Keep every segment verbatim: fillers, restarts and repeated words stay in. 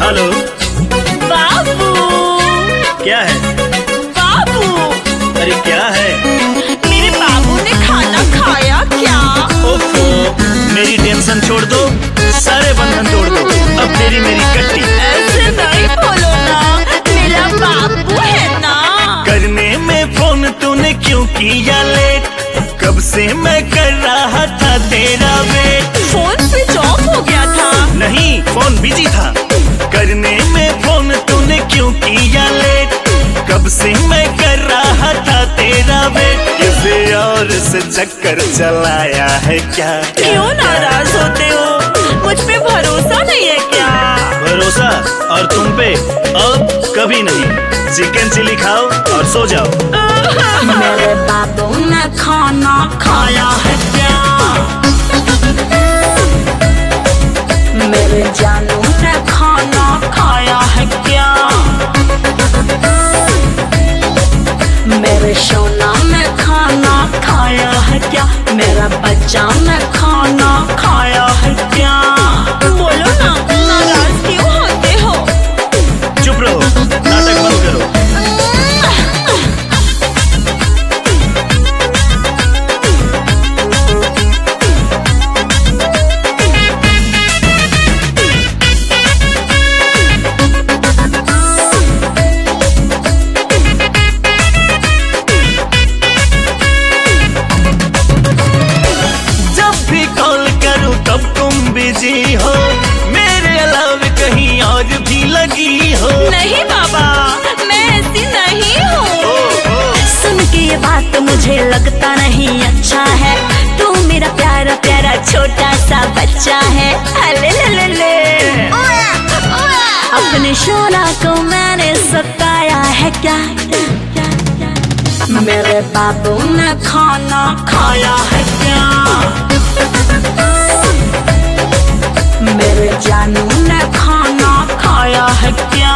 Hello बाबू। क्या है? बाबू, अरे क्या है? मेरे बाबू ने खाना खाया क्या? ओफो, मेरी टेंशन छोड़ दो, सारे बंधन तोड़ दो, अब तेरी मेरी कट्टी। ऐसे नहीं बोलो ना, मेरा बाबू है ना। करने में फोन तूने क्यों किया लेट? कब से मैं कर रहा था तेरा वेट। फोन स्विच ऑफ हो गया था। नहीं, फोन बिजी था। करने में फोन तूने क्यों किया लेट? कब से मैं कर रहा था तेरा वेट। किसी और से चक्कर चलाया है क्या? क्यों नाराज होते हो? मुझ पे भरोसा नहीं है क्या? भरोसा और तुम पे अब कभी नहीं। चिकन चिली खाओ और सो जाओ। मेरे बाबू ने खाना खाया है क्या? मेरे जानू ने खाना खाया है क्या? मेरे सोना ने खाना खाया है क्या? मेरा बच्चा ने खाना खाया है क्या? बोलो ना, नाराज क्यों होते हो? चुप रहो, नाटक बंद करो। तब तुम बिजी हो, मेरे अलावा कहीं और भी लगी हो। नहीं बाबा, मैं ऐसी नहीं हूँ। सुन के ये बात मुझे लगता नहीं अच्छा है। तू मेरा प्यारा प्यारा छोटा सा बच्चा है। अले ले ले ले। अपने शोला को मैंने सताया है क्या? मेरे बाबू ने खाना खाया है क्या? मेरे जानू ने खाना खाया है क्या?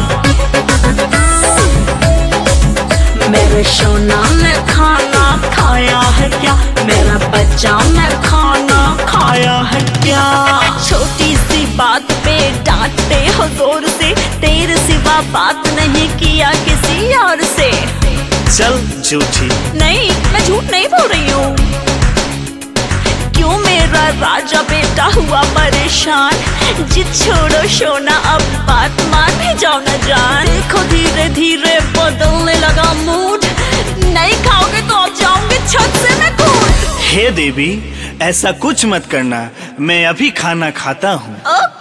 मेरे सोना ने खाना खाया है क्या? मेरा बच्चा ने खाना खाया है क्या? छोटी सी बात पे डांटते हो जोर से। तेरे सिवा बात नहीं किया किसी और से। चल झूठी। नहीं, मैं झूठ नहीं बोल रही हूँ। क्यों मेरा राजा बेटा हुआ परेशान? जिद छोड़ो सोना, अब बात मान ही जाओ न जान। देखो धीरे धीरे बदलने लगा मूड। नहीं खाओगे तो अब जाऊंगे छत से मैं कूद। हे देवी, ऐसा कुछ मत करना, मैं अभी खाना खाता हूँ।